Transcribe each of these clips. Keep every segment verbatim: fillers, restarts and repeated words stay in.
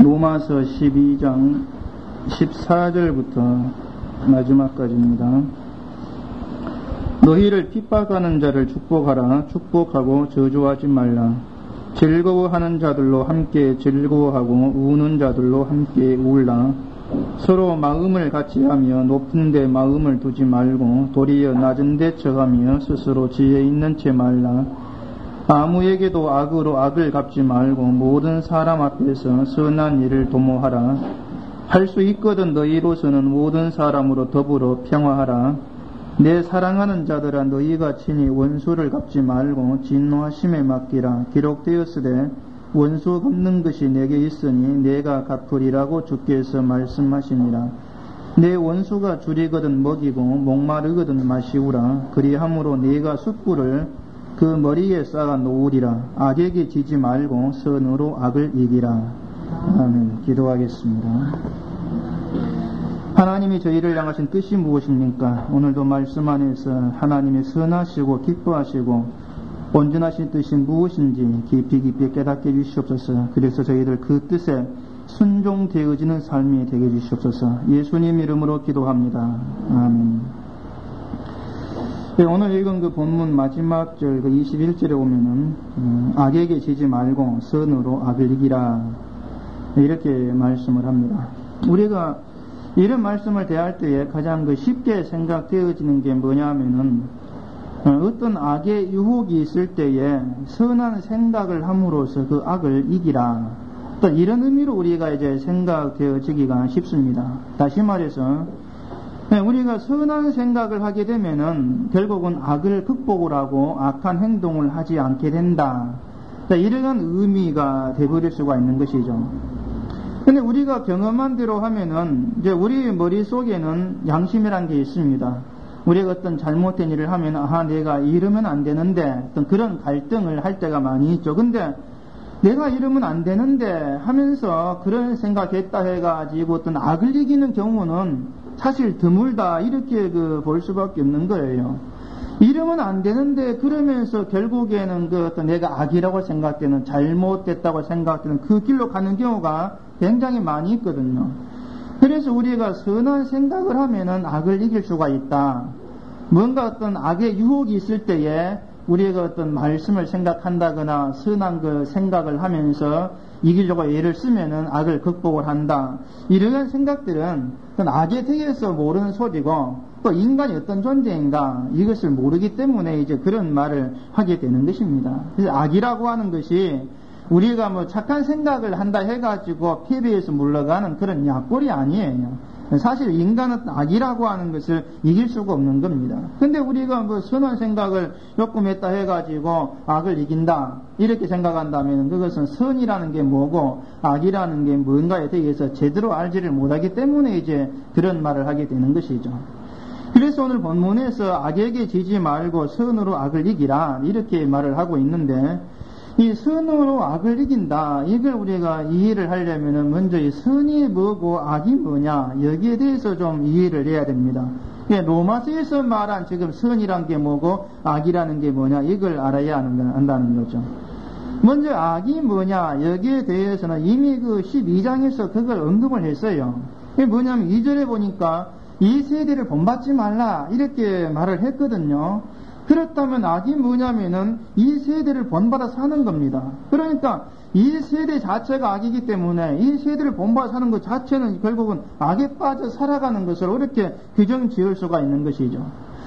로마서 십이 장 십사 절부터 마지막까지입니다. 너희를 핍박하는 자를 축복하라. 축복하고 저주하지 말라. 즐거워하는 자들로 함께 즐거워하고 우는 자들로 함께 울라. 서로 마음을 같이 하며 높은 데 마음을 두지 말고 도리어 낮은 데 처하며 스스로 지혜 있는 채 말라. 아무에게도 악으로 악을 갚지 말고 모든 사람 앞에서 선한 일을 도모하라. 할 수 있거든 너희로서는 모든 사람으로 더불어 평화하라. 내 사랑하는 자들아 너희가 친히 원수를 갚지 말고 진노하심에 맡기라. 기록되었으되 원수 갚는 것이 내게 있으니 내가 갚으리라고 주께서 말씀하시니라. 내 원수가 줄이거든 먹이고 목마르거든 마시우라. 그리함으로 네가 숯불을 그 머리에 쌓아 놓으리라. 악에게 지지 말고 선으로 악을 이기라. 아멘. 기도하겠습니다. 하나님이 저희를 향하신 뜻이 무엇입니까? 오늘도 말씀 안에서 하나님의 선하시고 기뻐하시고 온전하신 뜻이 무엇인지 깊이 깊이 깨닫게 해주시옵소서. 그래서 저희들 그 뜻에 순종되어지는 삶이 되게 해주시옵소서. 예수님 이름으로 기도합니다. 아멘. 네, 오늘 읽은 그 본문 마지막 절 그 이십일 절에 오면은 음, 악에게 지지 말고 선으로 악을 이기라 이렇게 말씀을 합니다. 우리가 이런 말씀을 대할 때에 가장 그 쉽게 생각되어지는 게 뭐냐면은 어떤 악의 유혹이 있을 때에 선한 생각을 함으로써 그 악을 이기라. 또 이런 의미로 우리가 이제 생각되어지기가 쉽습니다. 다시 말해서 우리가 선한 생각을 하게 되면은 결국은 악을 극복을 하고 악한 행동을 하지 않게 된다. 이러한 의미가 되버릴 수가 있는 것이죠. 근데 우리가 경험한 대로 하면은 이제 우리 머릿속에는 양심이란 게 있습니다. 우리가 어떤 잘못된 일을 하면 아 내가 이러면 안 되는데 어떤 그런 갈등을 할 때가 많이 있죠. 근데 내가 이러면 안 되는데 하면서 그런 생각했다 해가지고 어떤 악을 이기는 경우는 사실 드물다 이렇게 그 볼 수밖에 없는 거예요. 이러면 안 되는데 그러면서 결국에는 그 어떤 내가 악이라고 생각되는 잘못됐다고 생각되는 그 길로 가는 경우가 굉장히 많이 있거든요. 그래서 우리가 선한 생각을 하면은 악을 이길 수가 있다. 뭔가 어떤 악의 유혹이 있을 때에 우리가 어떤 말씀을 생각한다거나 선한 그 생각을 하면서 이기려고 애를 쓰면은 악을 극복을 한다. 이러한 생각들은 어떤 악에 대해서 모르는 소리고 또 인간이 어떤 존재인가 이것을 모르기 때문에 이제 그런 말을 하게 되는 것입니다. 그래서 악이라고 하는 것이 우리가 뭐 착한 생각을 한다 해가지고 패배해서 물러가는 그런 약골이 아니에요. 사실 인간은 악이라고 하는 것을 이길 수가 없는 겁니다. 근데 우리가 뭐 선한 생각을 조금 했다 해가지고 악을 이긴다 이렇게 생각한다면 그것은 선이라는 게 뭐고 악이라는 게 뭔가에 대해서 제대로 알지를 못하기 때문에 이제 그런 말을 하게 되는 것이죠. 그래서 오늘 본문에서 악에게 지지 말고 선으로 악을 이기라 이렇게 말을 하고 있는데 이 선으로 악을 이긴다. 이걸 우리가 이해를 하려면 먼저 이 선이 뭐고 악이 뭐냐 여기에 대해서 좀 이해를 해야 됩니다. 로마서에서 말한 지금 선이란 게 뭐고 악이라는 게 뭐냐 이걸 알아야 한다는 거죠. 먼저 악이 뭐냐 여기에 대해서는 이미 그 십이 장에서 그걸 언급을 했어요. 이게 뭐냐면 이 절에 보니까 이 세대를 본받지 말라 이렇게 말을 했거든요. 그렇다면 악이 뭐냐면은 이 세대를 본받아 사는 겁니다. 그러니까 이 세대 자체가 악이기 때문에 이 세대를 본받아 사는 것 자체는 결국은 악에 빠져 살아가는 것을 이렇게 규정 지을 수가 있는 것이죠.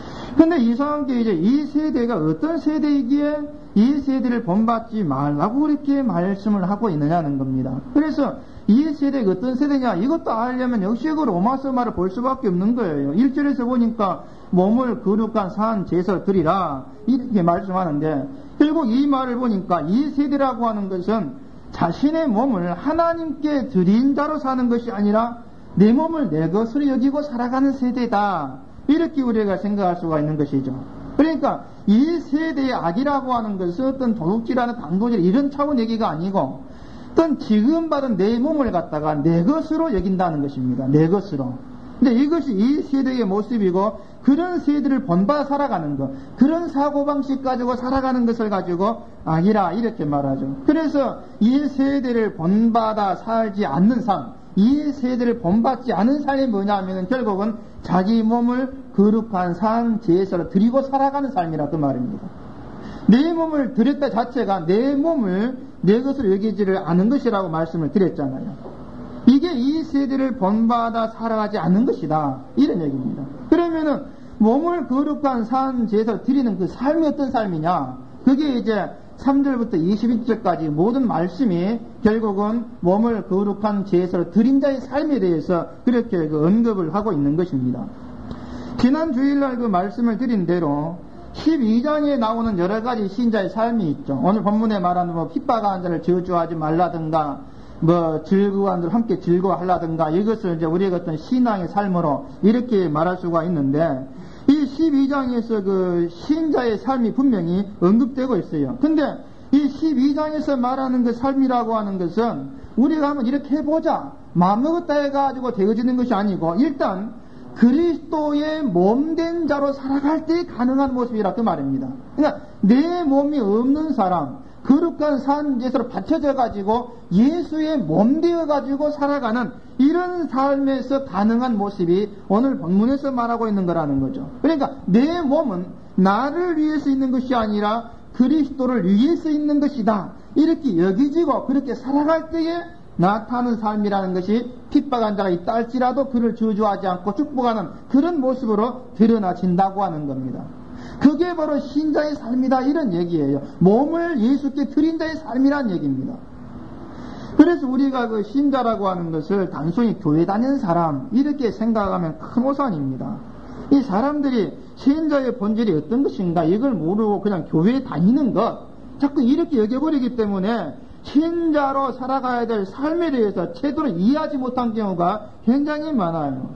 근데 이상한 게 이제 이 세대가 어떤 세대이기에 이 세대를 본받지 말라고 이렇게 말씀을 하고 있느냐는 겁니다. 그래서 이 세대가 어떤 세대냐 이것도 알려면 역시 그 로마서 말을 볼 수밖에 없는 거예요. 일 절에서 보니까 몸을 거룩한 산 제사 드리라 이렇게 말씀하는데 결국 이 말을 보니까 이 세대라고 하는 것은 자신의 몸을 하나님께 드린 자로 사는 것이 아니라 내 몸을 내 것으로 여기고 살아가는 세대다 이렇게 우리가 생각할 수가 있는 것이죠. 그러니까 이 세대의 악이라고 하는 것은 어떤 도둑질하는 강도질 이런 차원 얘기가 아니고 어떤 지금 받은 내 몸을 갖다가 내 것으로 여긴다는 것입니다. 내 것으로. 근데 이것이 이 세대의 모습이고 그런 세대를 본받아 살아가는 것, 그런 사고방식 가지고 살아가는 것을 가지고 악이라 이렇게 말하죠. 그래서 이 세대를 본받아 살지 않는 삶, 이 세대를 본받지 않은 삶이 뭐냐 하면 결국은 자기 몸을 거룩한 산 제사로 드리고 살아가는 삶이라 그 말입니다. 내 몸을 드렸다 자체가 내 몸을 내 것으로 여기지를 않은 것이라고 말씀을 드렸잖아요. 이게 이 세대를 본받아 살아가지 않는 것이다, 이런 얘기입니다. 그러면은 몸을 거룩한 산 제사로 드리는 그 삶이 어떤 삶이냐, 그게 이제 삼 절부터 이십일 절까지 모든 말씀이 결국은 몸을 거룩한 제사로 드린 자의 삶에 대해서 그렇게 그 언급을 하고 있는 것입니다. 지난 주일날 그 말씀을 드린 대로 십이 장에 나오는 여러 가지 신자의 삶이 있죠. 오늘 본문에 말하는 뭐 핍박한 자를 저주하지 말라든가, 뭐 즐거워한 자를 함께 즐거워하라든가, 이것을 이제 우리의 어떤 신앙의 삶으로 이렇게 말할 수가 있는데, 이 십이 장에서 그 신자의 삶이 분명히 언급되고 있어요. 근데 이 십이 장에서 말하는 그 삶이라고 하는 것은 우리가 한번 이렇게 해보자, 마음먹었다 해가지고 되어지는 것이 아니고, 일단 그리스도의 몸된 자로 살아갈 때 가능한 모습이라 그 말입니다. 그러니까 내 몸이 없는 사람, 거룩한 산 제사로 받쳐져 가지고 예수의 몸 되어 가지고 살아가는 이런 삶에서 가능한 모습이 오늘 본문에서 말하고 있는 거라는 거죠. 그러니까 내 몸은 나를 위해서 있는 것이 아니라 그리스도를 위해서 있는 것이다, 이렇게 여기지고 그렇게 살아갈 때에 나타나는 삶이라는 것이 핍박한 자가 있다 할지라도 그를 저주하지 않고 축복하는 그런 모습으로 드러나진다고 하는 겁니다. 그게 바로 신자의 삶이다, 이런 얘기예요. 몸을 예수께 드린 자의 삶이란 얘기입니다. 그래서 우리가 그 신자라고 하는 것을 단순히 교회 다니는 사람 이렇게 생각하면 큰 오산입니다. 이 사람들이 신자의 본질이 어떤 것인가 이걸 모르고 그냥 교회에 다니는 것, 자꾸 이렇게 여겨버리기 때문에 신자로 살아가야 될 삶에 대해서 제대로 이해하지 못한 경우가 굉장히 많아요.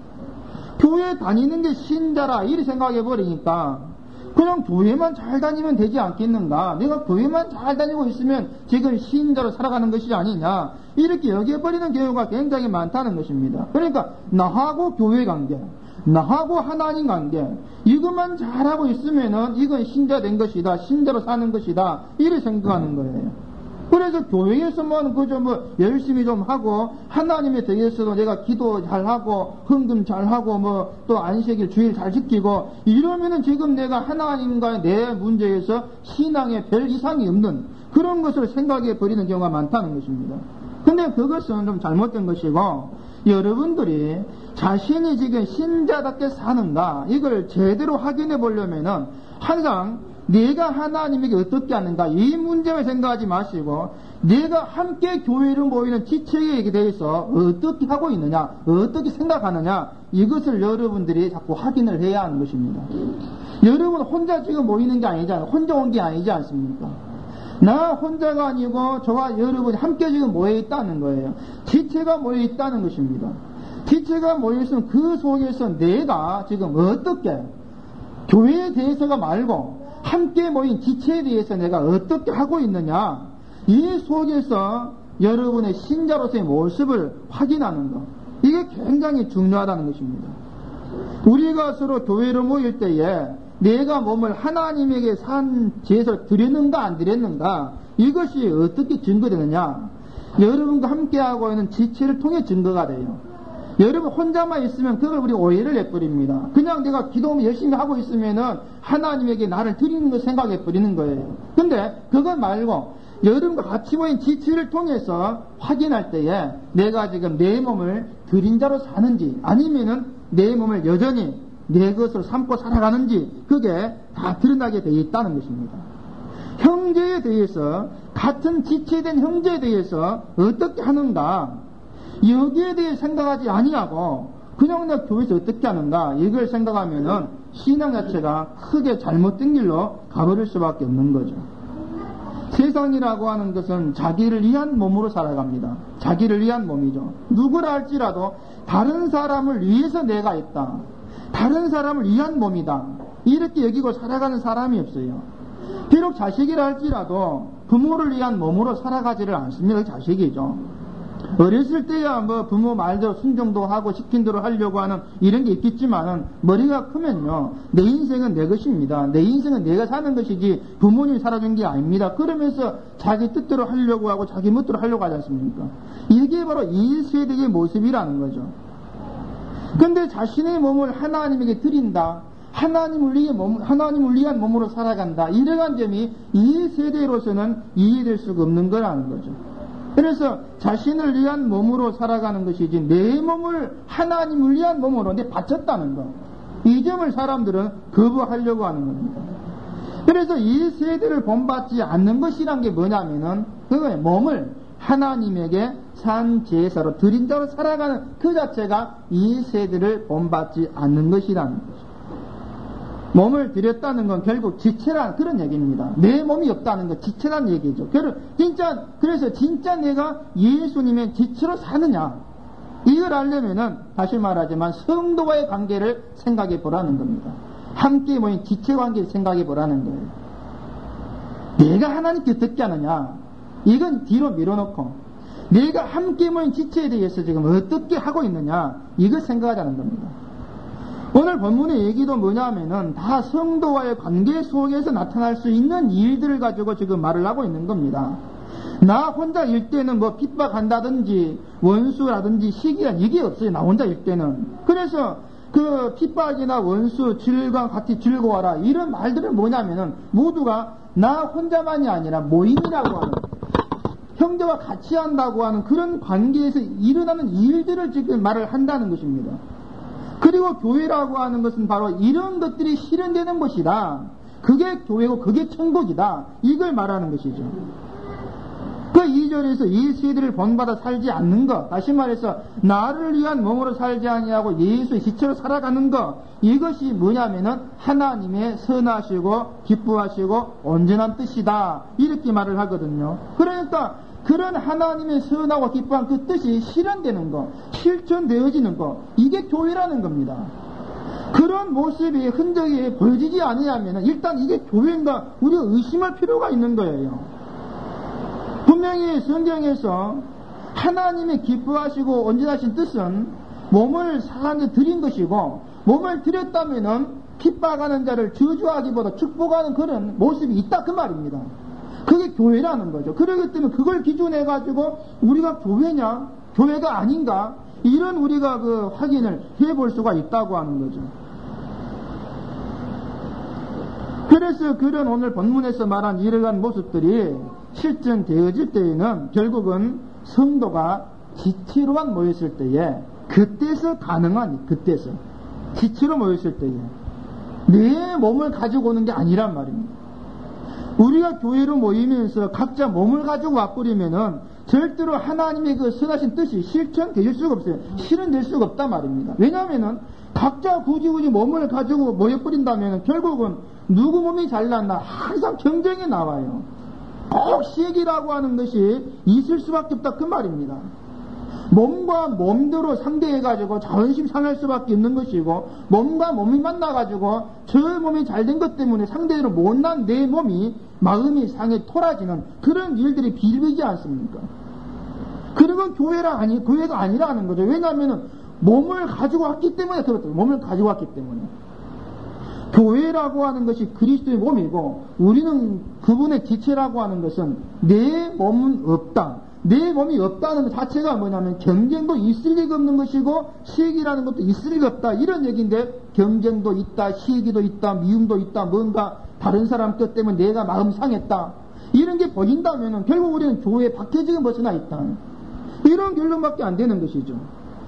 교회 다니는 게 신자라 이렇게 생각해버리니까 그냥 교회만 잘 다니면 되지 않겠는가, 내가 교회만 잘 다니고 있으면 지금 신자로 살아가는 것이 아니냐, 이렇게 여겨버리는 경우가 굉장히 많다는 것입니다. 그러니까 나하고 교회 관계, 나하고 하나님 관계, 이것만 잘하고 있으면은 이건 신자 된 것이다, 신자로 사는 것이다, 이렇게 생각하는 거예요. 그래서 교회에서만 그저 뭐 열심히 좀 하고 하나님에 대해서도 내가 기도 잘하고 헌금 잘하고 뭐 또 안식일 주일 잘 지키고 이러면은 지금 내가 하나님과의 내 문제에서 신앙에 별 이상이 없는 그런 것을 생각해 버리는 경우가 많다는 것입니다. 근데 그것은 좀 잘못된 것이고, 여러분들이 자신이 지금 신자답게 사는가 이걸 제대로 확인해 보려면은 항상 내가 하나님에게 어떻게 하는가 이 문제를 생각하지 마시고 내가 함께 교회를 모이는 지체에 대해서 어떻게 하고 있느냐, 어떻게 생각하느냐, 이것을 여러분들이 자꾸 확인을 해야 하는 것입니다. 여러분 혼자 지금 모이는 게 아니잖아요. 혼자 온 게 아니지 않습니까? 나 혼자가 아니고 저와 여러분이 함께 지금 모여 있다는 거예요. 지체가 모여 있다는 것입니다. 지체가 모여 있으면 그 속에서 내가 지금 어떻게 교회에 대해서가 말고 함께 모인 지체에 대해서 내가 어떻게 하고 있느냐, 이 속에서 여러분의 신자로서의 모습을 확인하는 것, 이게 굉장히 중요하다는 것입니다. 우리가 서로 교회로 모일 때에 내가 몸을 하나님에게 산 제사를 드렸는가 안 드렸는가, 이것이 어떻게 증거되느냐, 여러분과 함께하고 있는 지체를 통해 증거가 돼요. 여러분 혼자만 있으면 그걸 우리 오해를 해버립니다. 그냥 내가 기도 열심히 하고 있으면은 하나님에게 나를 드리는 걸 생각해버리는 거예요. 근데 그거 말고 여러분과 같이 모인 지체를 통해서 확인할 때에 내가 지금 내 몸을 드린 자로 사는지 아니면은 내 몸을 여전히 내 것으로 삼고 살아가는지, 그게 다 드러나게 되어 있다는 것입니다. 형제에 대해서, 같은 지체된 형제에 대해서 어떻게 하는가, 여기에 대해 생각하지 아니하고 그냥 내가 교회에서 어떻게 하는가, 이걸 생각하면은 신앙 자체가 크게 잘못된 길로 가버릴 수밖에 없는 거죠. 세상이라고 하는 것은 자기를 위한 몸으로 살아갑니다. 자기를 위한 몸이죠. 누구라 할지라도 다른 사람을 위해서 내가 있다, 다른 사람을 위한 몸이다, 이렇게 여기고 살아가는 사람이 없어요. 비록 자식이라 할지라도 부모를 위한 몸으로 살아가지를 않습니다. 자식이죠. 어렸을 때야 뭐 부모 말대로 순종도 하고 시킨 대로 하려고 하는 이런 게 있겠지만은 머리가 크면요, 내 인생은 내 것입니다. 내 인생은 내가 사는 것이지 부모님이 살아준 게 아닙니다. 그러면서 자기 뜻대로 하려고 하고 자기 멋대로 하려고 하지 않습니까? 이게 바로 이 세대의 모습이라는 거죠. 근데 자신의 몸을 하나님에게 드린다, 하나님을 위해 몸, 하나님을 위한 몸으로 살아간다, 이러한 점이 이 세대로서는 이해될 수가 없는 거라는 거죠. 그래서 자신을 위한 몸으로 살아가는 것이지 내 몸을 하나님을 위한 몸으로 내 바쳤다는 것, 이 점을 사람들은 거부하려고 하는 겁니다. 그래서 이 세대를 본받지 않는 것이란 게 뭐냐면은 그거예요. 몸을 하나님에게 산 제사로 드린 자로 살아가는 그 자체가 이 세대를 본받지 않는 것이라는 거죠. 몸을 드렸다는 건 결국 지체란 그런 얘기입니다. 내 몸이 없다는 건 지체란 얘기죠. 진짜, 그래서 진짜 내가 예수님의 지체로 사느냐, 이걸 알려면은 다시 말하지만 성도와의 관계를 생각해 보라는 겁니다. 함께 모인 지체 관계를 생각해 보라는 거예요. 내가 하나님께 어떻게 하느냐, 이건 뒤로 밀어놓고 내가 함께 모인 지체에 대해서 지금 어떻게 하고 있느냐, 이걸 생각하자는 겁니다. 오늘 본문의 얘기도 뭐냐면은 다 성도와의 관계 속에서 나타날 수 있는 일들을 가지고 지금 말을 하고 있는 겁니다. 나 혼자일 때는 뭐 핍박한다든지 원수라든지 시기란 이게 없어요. 나 혼자일 때는. 그래서 그 핍박이나 원수, 질과 같이 즐거워라, 이런 말들은 뭐냐면은 모두가 나 혼자만이 아니라 모임이라고 하는, 형제와 같이 한다고 하는 그런 관계에서 일어나는 일들을 지금 말을 한다는 것입니다. 그리고 교회라고 하는 것은 바로 이런 것들이 실현되는 것이다. 그게 교회고 그게 천국이다. 이걸 말하는 것이죠. 그 이 절에서 이 세대를 본받아 살지 않는 것, 다시 말해서 나를 위한 몸으로 살지 아니하고 예수의 지체로 살아가는 것, 이것이 뭐냐면은 하나님의 선하시고 기뻐하시고 온전한 뜻이다, 이렇게 말을 하거든요. 그러니까 그런 하나님의 선하고 기뻐한 그 뜻이 실현되는 것, 실천되어지는 것, 이게 교회라는 겁니다. 그런 모습이 흔적이 보여지지 않으면 일단 이게 교회인가 우리가 의심할 필요가 있는 거예요. 분명히 성경에서 하나님의 기뻐하시고 온전하신 뜻은 몸을 사람에 드린 것이고, 몸을 드렸다면은 핍박하는 자를 저주하기보다 축복하는 그런 모습이 있다, 그 말입니다. 그게 교회라는 거죠. 그렇기 때문에 그걸 기준해 가지고 우리가 교회냐 교회가 아닌가, 이런 우리가 그 확인을 해볼 수가 있다고 하는 거죠. 그래서 그런 오늘 본문에서 말한 이러한 모습들이 실전되어질 때에는 결국은 성도가 지체로만 모였을 때에, 그때서 가능한, 그때서 지체로 모였을 때에 내 몸을 가지고 오는 게 아니란 말입니다. 우리가 교회로 모이면서 각자 몸을 가지고 와버리면은 절대로 하나님의 그 선하신 뜻이 실천될 수가 없어요. 실현될 수가 없단 말입니다. 왜냐하면은 각자 굳이 굳이 몸을 가지고 모여버린다면 결국은 누구 몸이 잘났나 항상 경쟁이 나와요. 꼭 시기라고 하는 것이 있을 수밖에 없다, 그 말입니다. 몸과 몸대로 상대해가지고 자존심 상할 수밖에 없는 것이고, 몸과 몸이 만나가지고 저 몸이 잘된 것 때문에 상대로 못난 내 몸이 마음이 상해 토라지는 그런 일들이 비일비지 않습니까? 그러면 교회라 아니, 교회가 아니라는 거죠. 왜냐하면 몸을 가지고 왔기 때문에 그렇다고, 몸을 가지고 왔기 때문에. 교회라고 하는 것이 그리스도의 몸이고, 우리는 그분의 지체라고 하는 것은 내 몸은 없다. 내 몸이 없다는 것 자체가 뭐냐면 경쟁도 있을 리가 없는 것이고 시기라는 것도 있을 리가 없다, 이런 얘기인데, 경쟁도 있다, 시기도 있다, 미움도 있다, 뭔가 다른 사람 뜻 때문에 내가 마음 상했다, 이런 게 보인다면 결국 우리는 교회 밖에 지금 벗어나 있다, 이런 결론밖에 안 되는 것이죠.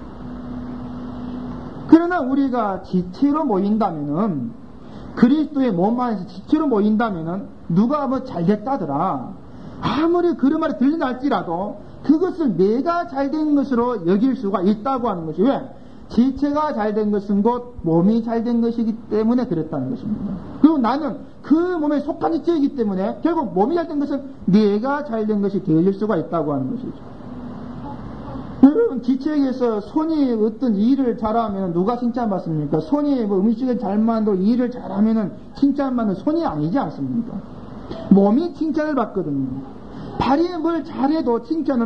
그러나 우리가 지체로 모인다면은, 그리스도의 몸 안에서 지체로 모인다면은 누가 뭐 잘됐다더라, 아무리 그런 말이 들린다 할지라도 그것을 내가 잘된 것으로 여길 수가 있다고 하는 것이, 왜? 지체가 잘된 것은 곧 몸이 잘된 것이기 때문에 그랬다는 것입니다. 그리고 나는 그 몸에 속한 지체이기 때문에 결국 몸이 잘된 것은 내가 잘된 것이 되어질 수가 있다고 하는 것이죠. 여러분, 지체에게서 손이 어떤 일을 잘하면 누가 칭찬받습니까? 손이 뭐 음식을 잘 만들고 일을 잘하면 칭찬받는 손이 아니지 않습니까? 몸이 칭찬을 받거든요. 발이 뭘 잘해도 칭찬은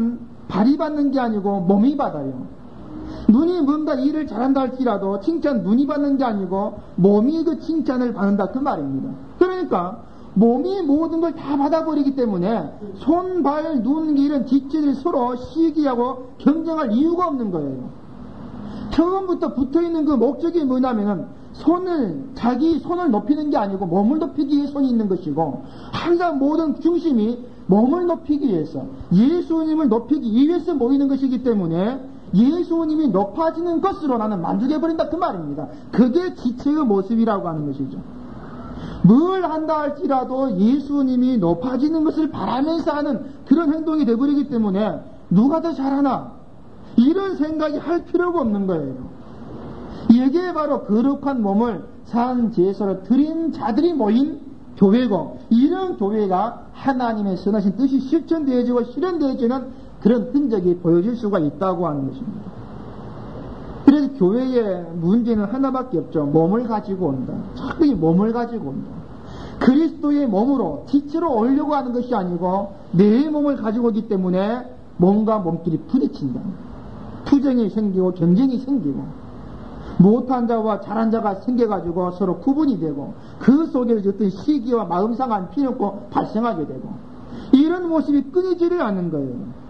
발이 받는 게 아니고 몸이 받아요. 눈이 뭔가 일을 잘한다 할지라도 칭찬 눈이 받는 게 아니고 몸이 그 칭찬을 받는다 그 말입니다. 그러니까 몸이 모든 걸 다 받아버리기 때문에 손, 발, 눈, 이런 지체들이 서로 시기하고 경쟁할 이유가 없는 거예요. 처음부터 붙어있는 그 목적이 뭐냐면은 손을, 자기 손을 높이는 게 아니고 몸을 높이기 위해 손이 있는 것이고, 항상 모든 중심이 몸을 높이기 위해서, 예수님을 높이기 위해서 모이는 것이기 때문에 예수님이 높아지는 것으로 나는 만족해버린다 그 말입니다. 그게 지체의 모습이라고 하는 것이죠. 뭘 한다 할지라도 예수님이 높아지는 것을 바라면서 하는 그런 행동이 되어버리기 때문에 누가 더 잘하나 이런 생각이 할 필요가 없는 거예요. 이게 바로 거룩한 몸을 산 제사로 드린 자들이 모인 교회고, 이런 교회가 하나님의 선하신 뜻이 실천되어지고 실현되어지는 그런 흔적이 보여질 수가 있다고 하는 것입니다. 그래서 교회의 문제는 하나밖에 없죠. 몸을 가지고 온다. 자꾸 이 몸을 가지고 온다. 그리스도의 몸으로 지체로 오려고 하는 것이 아니고 내 몸을 가지고 오기 때문에 몸과 몸끼리 부딪힌다. 투쟁이 생기고 경쟁이 생기고 못한 자와 잘한 자가 생겨가지고 서로 구분이 되고 그 속에서 어떤 시기와 마음상한 피놓고 발생하게 되고 이런 모습이 끊이지를 않는 거예요.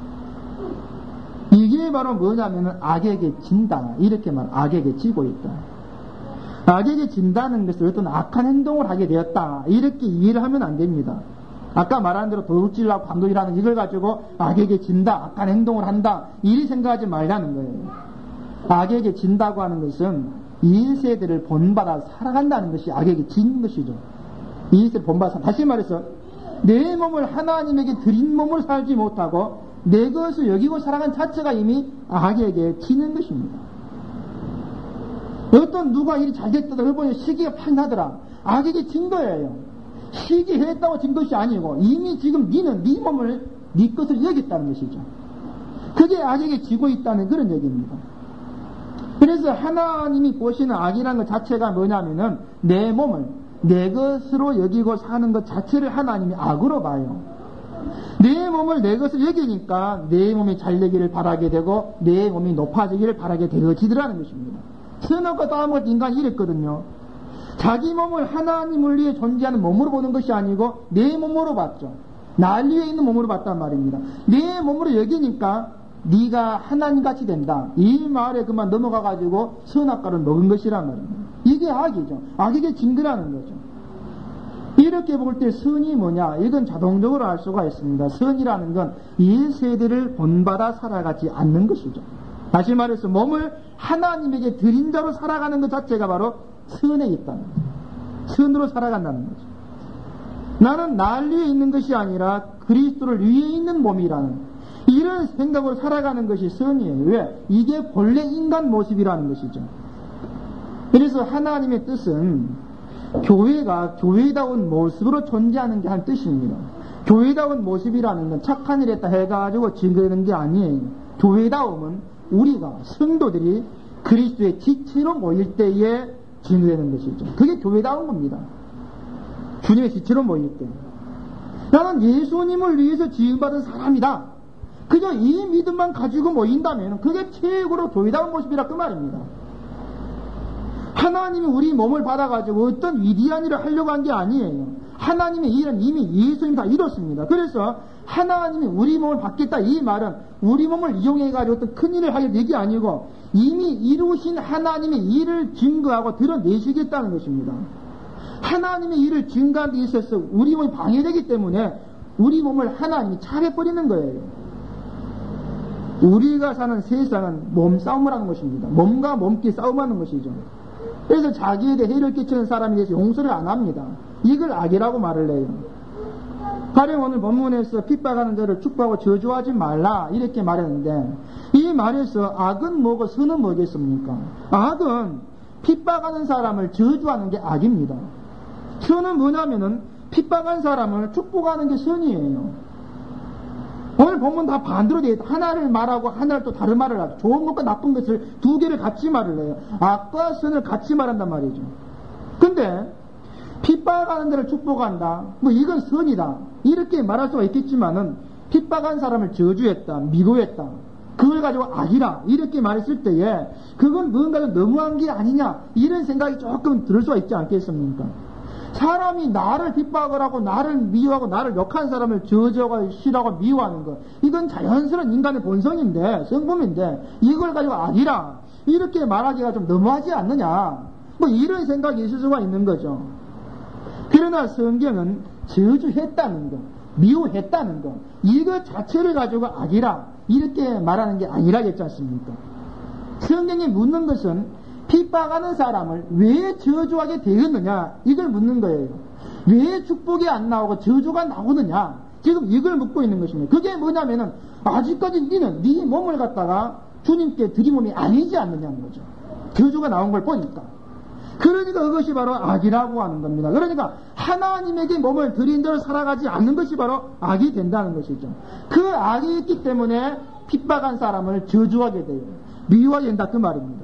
이게 바로 뭐냐면 악에게 진다. 이렇게 말, 악에게 지고 있다. 악에게 진다는 것은 어떤 악한 행동을 하게 되었다. 이렇게 이해를 하면 안 됩니다. 아까 말한 대로 도둑질하고 반도이라는 이걸 가지고 악에게 진다, 악한 행동을 한다, 이리 생각하지 말라는 거예요. 악에게 진다고 하는 것은 이 세대를 본받아 살아간다는 것이 악에게 진 것이죠. 이 세대를 본받아, 다시 말해서 내 몸을 하나님에게 드린 몸을 살지 못하고 내 것을 여기고 살아간 자체가 이미 악에게 지는 것입니다. 어떤 누가 일이 잘 됐다 해보니 시기가 팍 나더라. 악에게 진 거예요. 시기했다고 진 것이 아니고 이미 지금 니는 네 몸을 네 것을 여겼다는 것이죠. 그게 악에게 지고 있다는 그런 얘기입니다. 그래서 하나님이 보시는 악이라는 것 자체가 뭐냐면은 내 몸을 내 것으로 여기고 사는 것 자체를 하나님이 악으로 봐요. 내 몸을 내 것을 여기니까 내 몸이 잘 되기를 바라게 되고 내 몸이 높아지기를 바라게 되어지더라는 것입니다. 선악과 다음과 인간이 이랬거든요. 자기 몸을 하나님을 위해 존재하는 몸으로 보는 것이 아니고 내 몸으로 봤죠. 날 위에 있는 몸으로 봤단 말입니다. 내 몸으로 여기니까 네가 하나님같이 된다. 이 말에 그만 넘어가가지고 선악과를 먹은 것이란 말입니다. 이게 악이죠. 악에게 진거라는 거죠. 이렇게 볼 때 선이 뭐냐? 이건 자동적으로 알 수가 있습니다. 선이라는 건 이 세대를 본받아 살아가지 않는 것이죠. 다시 말해서 몸을 하나님에게 드린 자로 살아가는 것 자체가 바로 선에 있다는 거죠. 선으로 살아간다는 거죠. 나는 날 위에 있는 것이 아니라 그리스도를 위에 있는 몸이라는 이런 생각으로 살아가는 것이 선이에요. 왜? 이게 본래 인간 모습이라는 것이죠. 그래서 하나님의 뜻은 교회가 교회다운 모습으로 존재하는 게 한 뜻입니다. 교회다운 모습이라는 건 착한 일 했다 해가지고 증거되는 게 아니에요. 교회다움은 우리가 성도들이 그리스도의 지체로 모일 때에 증거되는 것이죠. 그게 교회다운 겁니다. 주님의 지체로 모일 때. 나는 예수님을 위해서 지음받은 사람이다. 그저 이 믿음만 가지고 모인다면 그게 최고로 교회다운 모습이라 그 말입니다. 하나님이 우리 몸을 받아가지고 어떤 위대한 일을 하려고 한 게 아니에요. 하나님의 일은 이미 예수님이 다 이뤘습니다. 그래서 하나님이 우리 몸을 받겠다 이 말은 우리 몸을 이용해가지고 어떤 큰 일을 하겠다 이게 아니고 이미 이루신 하나님의 일을 증거하고 드러내시겠다는 것입니다. 하나님의 일을 증거하는 데 있어서 우리 몸이 방해되기 때문에 우리 몸을 하나님이 차려버리는 거예요. 우리가 사는 세상은 몸싸움을 하는 것입니다. 몸과 몸끼리 싸움하는 것이죠. 그래서 자기에 대해 해를 끼치는 사람에 대해서 용서를 안 합니다. 이걸 악이라고 말을 해요. 가령 오늘 본문에서 핍박하는 자를 축복하고 저주하지 말라 이렇게 말했는데 이 말에서 악은 뭐고 선은 뭐겠습니까? 악은 핍박하는 사람을 저주하는 게 악입니다. 선은 뭐냐면은 핍박한 사람을 축복하는 게 선이에요. 오늘 본문 다 반대로 되어 있다. 하나를 말하고 하나를 또 다른 말을 하죠. 좋은 것과 나쁜 것을 두 개를 같이 말을 해요. 악과 선을 같이 말한단 말이죠. 근데 핍박하는 데를 축복한다. 뭐 이건 선이다. 이렇게 말할 수가 있겠지만은 핍박한 사람을 저주했다, 미워했다, 그걸 가지고 악이라 이렇게 말했을 때에 그건 뭔가 좀 너무한 게 아니냐 이런 생각이 조금 들 수가 있지 않겠습니까? 사람이 나를 핍박을 하고 나를 미워하고 나를 욕한 사람을 저주하고 싫어하고 미워하는 것, 이건 자연스러운 인간의 본성인데, 성품인데 이걸 가지고 악이라 이렇게 말하기가 좀 너무하지 않느냐, 뭐 이런 생각이 있을 수가 있는 거죠. 그러나 성경은 저주했다는 것, 미워했다는 것, 이것 자체를 가지고 악이라 이렇게 말하는 게 아니라겠지 않습니까? 성경이 묻는 것은 핍박하는 사람을 왜 저주하게 되었느냐 이걸 묻는 거예요. 왜 축복이 안 나오고 저주가 나오느냐, 지금 이걸 묻고 있는 것입니다. 그게 뭐냐면은 아직까지 니는 네 몸을 갖다가 주님께 드린 몸이 아니지 않느냐는 거죠. 저주가 나온 걸 보니까. 그러니까 그것이 바로 악이라고 하는 겁니다. 그러니까 하나님에게 몸을 드린 대로 살아가지 않는 것이 바로 악이 된다는 것이죠. 그 악이 있기 때문에 핍박한 사람을 저주하게 돼요. 미워하게 된다 그 말입니다.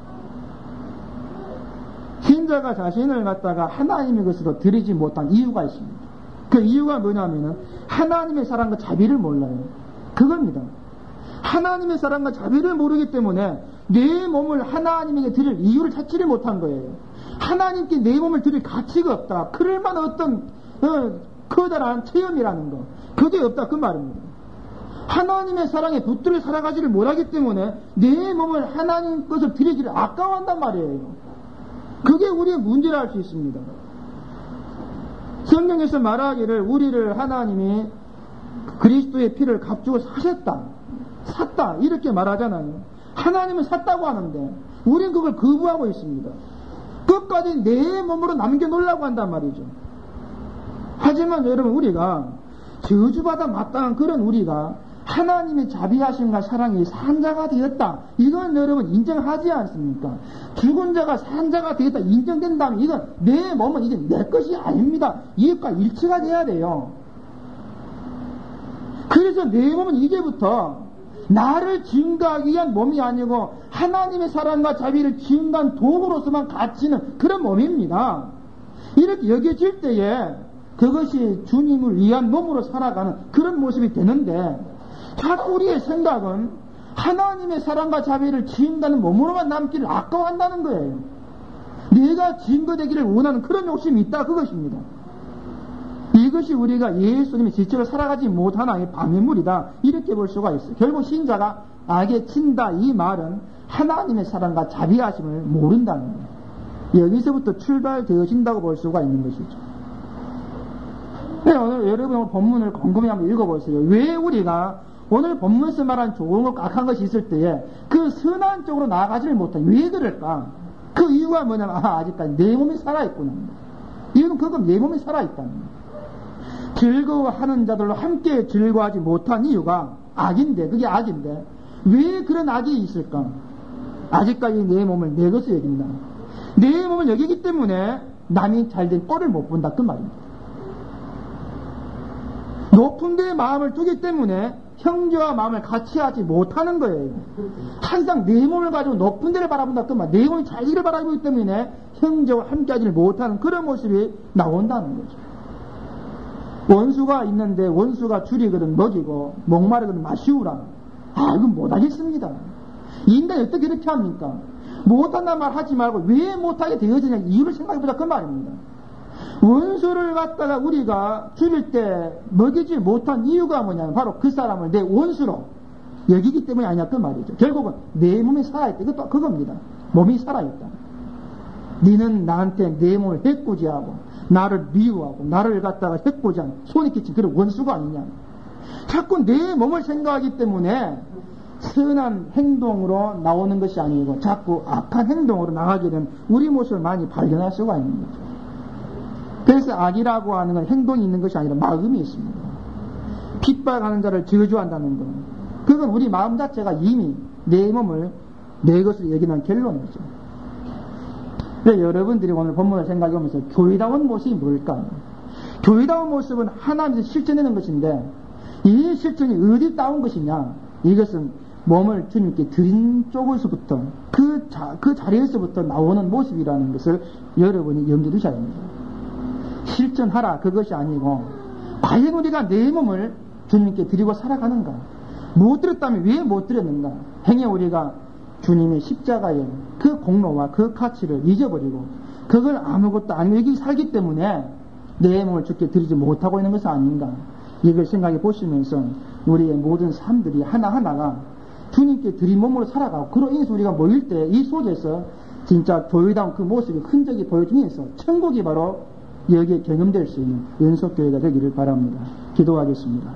신자가 자신을 갖다가 하나님의 것으로 드리지 못한 이유가 있습니다. 그 이유가 뭐냐면은 하나님의 사랑과 자비를 몰라요. 그겁니다. 하나님의 사랑과 자비를 모르기 때문에 내 몸을 하나님에게 드릴 이유를 찾지를 못한 거예요. 하나님께 내 몸을 드릴 가치가 없다, 그럴 만한 어떤 어, 커다란 체험이라는 거, 그게 없다 그 말입니다. 하나님의 사랑에 붙들어 살아가지를 못하기 때문에 내 몸을 하나님 것을 드리기를 아까워한단 말이에요. 그게 우리의 문제라 할 수 있습니다. 성경에서 말하기를 우리를 하나님이 그리스도의 피를 값주고 사셨다, 샀다 이렇게 말하잖아요. 하나님은 샀다고 하는데 우리는 그걸 거부하고 있습니다. 끝까지 내 몸으로 남겨놓으려고 한단 말이죠. 하지만 여러분, 우리가 저주받아 마땅한 그런 우리가 하나님의 자비하심과 사랑이 산자가 되었다, 이건 여러분 인정하지 않습니까? 죽은 자가 산자가 되었다 인정된다면 이건 내 몸은 이게 내 것이 아닙니다. 이것과 일치가 돼야 돼요. 그래서 내 몸은 이제부터 나를 증거하기 위한 몸이 아니고 하나님의 사랑과 자비를 증거한 도구로서만 갇히는 그런 몸입니다. 이렇게 여겨질 때에 그것이 주님을 위한 몸으로 살아가는 그런 모습이 되는데, 자꾸 우리의 생각은 하나님의 사랑과 자비를 증거하는 몸으로만 남기를 아까워한다는 거예요. 내가 증거되기를 원하는 그런 욕심이 있다 그것입니다. 이것이 우리가 예수님의 지체로 살아가지 못한 악의 방해물이다 이렇게 볼 수가 있어요. 결국 신자가 악에 친다 이 말은 하나님의 사랑과 자비하심을 모른다는 거예요. 여기서부터 출발되어진다고 볼 수가 있는 것이죠. 네, 오늘 여러분 오늘 본문을 곰곰이 한번 읽어보세요. 왜 우리가 오늘 본문에서 말한 좋은 것 악한 것이 있을 때에 그 선한 쪽으로 나아가지를 못해? 왜 그럴까? 그 이유가 뭐냐면 아, 아직까지 내 몸이 살아있구나. 이유는 그건 내 몸이 살아있다는 거예요. 즐거워하는 자들로 함께 즐거워하지 못한 이유가 악인데, 그게 악인데 왜 그런 악이 있을까? 아직까지 내 몸을 내 것으로 여긴다. 내 몸을 여기기 때문에 남이 잘된 꼴을 못 본다 그 말입니다. 높은 데에 마음을 두기 때문에 형제와 마음을 같이 하지 못하는 거예요. 항상 내 몸을 가지고 높은 데를 바라본다 그 말, 내 몸이 자기를 바라보기 때문에 형제와 함께 하지 못하는 그런 모습이 나온다는 거죠. 원수가 있는데 원수가 줄이거든 먹이고 목마르거든 마시우라. 아, 이건 못하겠습니다. 인간이 어떻게 그렇게 합니까? 못한다는 말 하지 말고 왜 못하게 되어지냐 이유를 생각해보자 그 말입니다. 원수를 갖다가 우리가 줄일 때 먹이지 못한 이유가 뭐냐면 바로 그 사람을 내 원수로 여기기 때문이 아니냐 그 말이죠. 결국은 내 몸이 살아있다, 이것도 그겁니다. 몸이 살아있다. 너는 나한테 내 몸을 해코지하고 나를 미워하고 나를 갖다가 해코지한 손이 끼친 그런 원수가 아니냐. 자꾸 내 몸을 생각하기 때문에 선한 행동으로 나오는 것이 아니고 자꾸 악한 행동으로 나가게 되는 우리 모습을 많이 발견할 수가 있는 거죠. 그래서 악이라고 하는 건 행동이 있는 것이 아니라 마음이 있습니다. 핍박하는 자를 저주한다는 것, 그건 우리 마음 자체가 이미 내 몸을 내 것으로 여기는 결론이죠. 그래서 여러분들이 오늘 본문을 생각해보면서 교회다운 모습이 뭘까요? 교회다운 모습은 하나님께서 실천하는 것인데 이 실천이 어디 따온 것이냐? 이것은 몸을 주님께 드린 쪽에서부터 그, 자, 그 자리에서부터 나오는 모습이라는 것을 여러분이 염두에 두셔야 합니다. 실천하라 그것이 아니고 과연 우리가 내 몸을 주님께 드리고 살아가는가? 못 드렸다면 왜 못 드렸는가? 행여 우리가 주님의 십자가의 그 공로와 그 가치를 잊어버리고 그걸 아무것도 아니고 여기 살기 때문에 내 몸을 주께 드리지 못하고 있는 것은 아닌가? 이걸 생각해 보시면서 우리의 모든 삶들이 하나하나가 주님께 드린 몸으로 살아가고 그로 인해서 우리가 모일 때 이 속에서 진짜 교회다운 그 모습이 흔적이 보여주면서 천국이 바로 여기에 경험될 수 있는 연속교회가 되기를 바랍니다. 기도하겠습니다.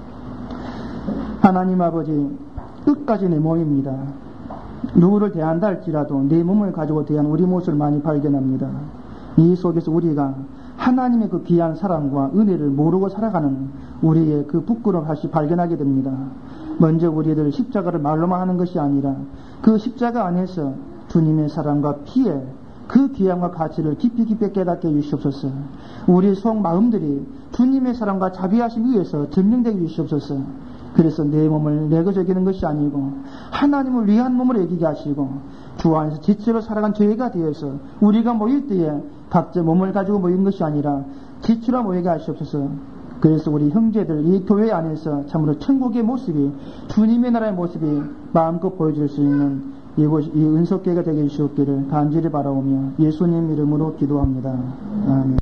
하나님 아버지, 끝까지 내 몸입니다. 누구를 대한다 할지라도 내 몸을 가지고 대한 우리 모습을 많이 발견합니다. 이 속에서 우리가 하나님의 그 귀한 사랑과 은혜를 모르고 살아가는 우리의 그 부끄러움 다시 발견하게 됩니다. 먼저 우리들 십자가를 말로만 하는 것이 아니라 그 십자가 안에서 주님의 사랑과 피에 그 귀함과 가치를 깊이 깊이 깨닫게 해주시옵소서. 우리 속 마음들이 주님의 사랑과 자비하심 위에서 증명되게 해주시옵소서. 그래서 내 몸을 내가 저기는 것이 아니고 하나님을 위한 몸으로 여기게 하시고 주 안에서 지체로 살아간 저희가 되어서 우리가 모일 때에 각자 몸을 가지고 모인 것이 아니라 지체로 모이게 하시옵소서. 그래서 우리 형제들 이 교회 안에서 참으로 천국의 모습이 주님의 나라의 모습이 마음껏 보여줄 수 있는 이곳 이 은속교회가 되게 해주시옵기를 간절히 바라오며 예수님 이름으로 기도합니다. 아멘.